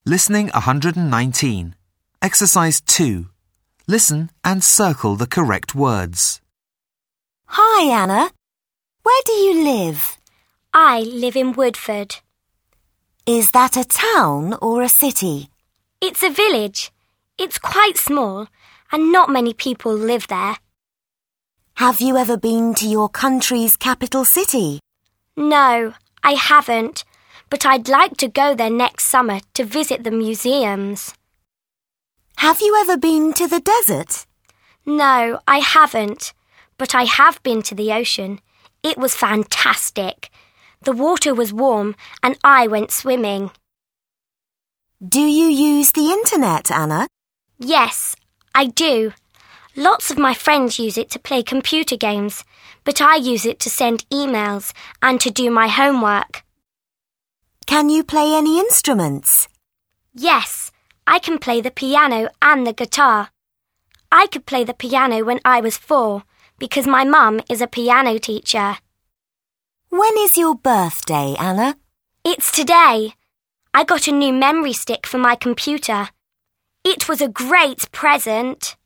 Listening 119. Exercise 2. Listen and circle the correct words. Hi, Anna. Where do you live? I live in Woodford. Is that a town or a city? It's a village. It's quite small and not many people live there. Have you ever been to your country's capital city? No, I haven't, but I'd like to go there next summer to visit the museums. Have you ever been to the desert? No, I haven't, but I have been to the ocean. It was fantastic. The water was warm and I went swimming. Do you use the internet, Anna? Yes, I do. Lots of my friends use it to play computer games, but I use it to send emails and to do my homework. Can you play any instruments? Yes, I can play the piano and the guitar. I could play the piano when I was 4 because my mum is a piano teacher. When is your birthday, Anna? It's today. I got a new memory stick for my computer. It was a great present.